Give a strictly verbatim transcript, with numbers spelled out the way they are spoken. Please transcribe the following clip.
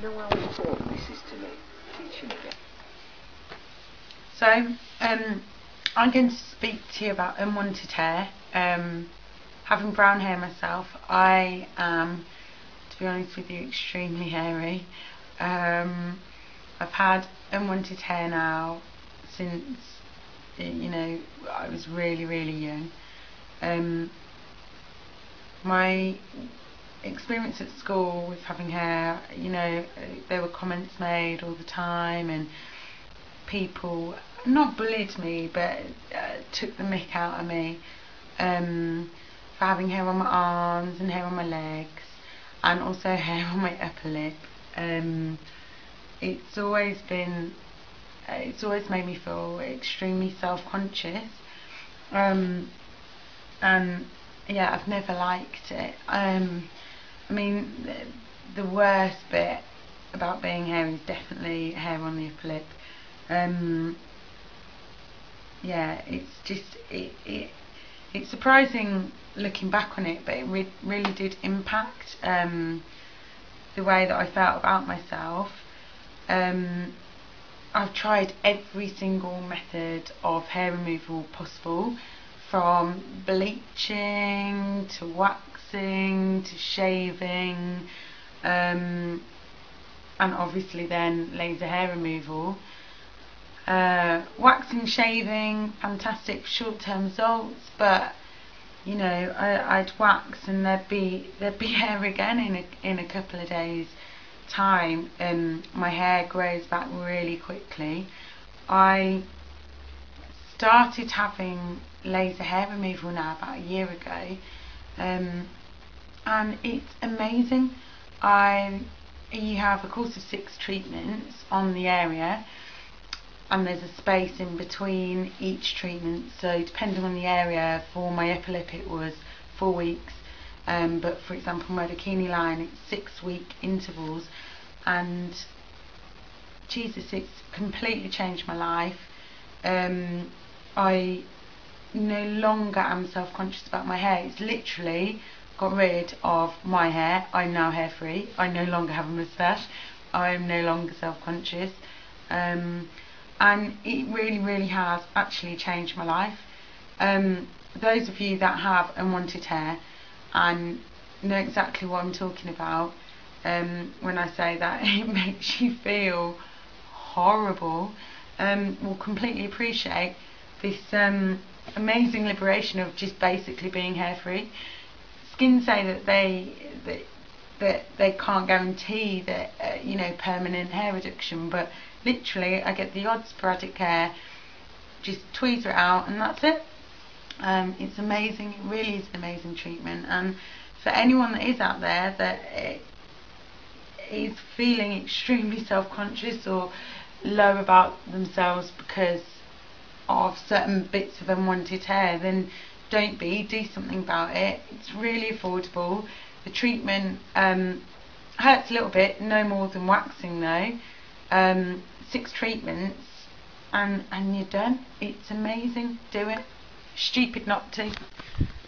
know how important this is to me? Teaching again. So, um, I'm going to speak to you about unwanted hair. Um, having brown hair myself, I am, to be honest with you, extremely hairy. Um, I've had unwanted hair now since, you know, I was really, really young. Um, my experience at school with having hair, you know, there were comments made all the time, and people not bullied me, but uh, took the mick out of me um, for having hair on my arms and hair on my legs, and also hair on my upper lip. Um, it's always been, uh, it's always made me feel extremely self-conscious, um, and yeah, I've never liked it. Um, I mean, the, the worst bit about being hairy is definitely hair on the upper lip. Um, yeah, it's just it, it it's surprising looking back on it, but it re really did impact um, the way that I felt about myself. Um, I've tried every single method of hair removal possible, from bleaching to waxing to shaving, um, and obviously then laser hair removal. Uh, waxing, shaving, fantastic short-term results, but you know, I, I'd wax and there'd be there'd be hair again in a in a couple of days' time. Um, my hair grows back really quickly. I started having laser hair removal now about a year ago, um, and it's amazing. I you have a course of six treatments on the area, and there's a space in between each treatment, so depending on the area, for my upper lip it was four weeks, um, but for example my bikini line it's six week intervals, and Jesus, it's completely changed my life. um, I no longer am self-conscious about my hair. It's literally got rid of my hair. I'm now hair free. I no longer have a moustache. I'm no longer self-conscious, um, and it really really has actually changed my life. Um, those of you that have unwanted hair and know exactly what I'm talking about um, when I say that it makes you feel horrible, um, will completely appreciate this um, amazing liberation of just basically being hair free. Skin say that they that, that they can't guarantee that uh, you know, permanent hair reduction, but literally I get the odd sporadic hair, just tweezer it out and that's it. Um, it's amazing. It really is an amazing treatment, and for anyone that is out there that uh, is feeling extremely self-conscious or low about themselves because of certain bits of unwanted hair, then don't be, do something about it. It's really affordable. The treatment um, hurts a little bit, no more than waxing though. Um, six treatments and, and you're done. It's amazing. Do it. Stupid not to.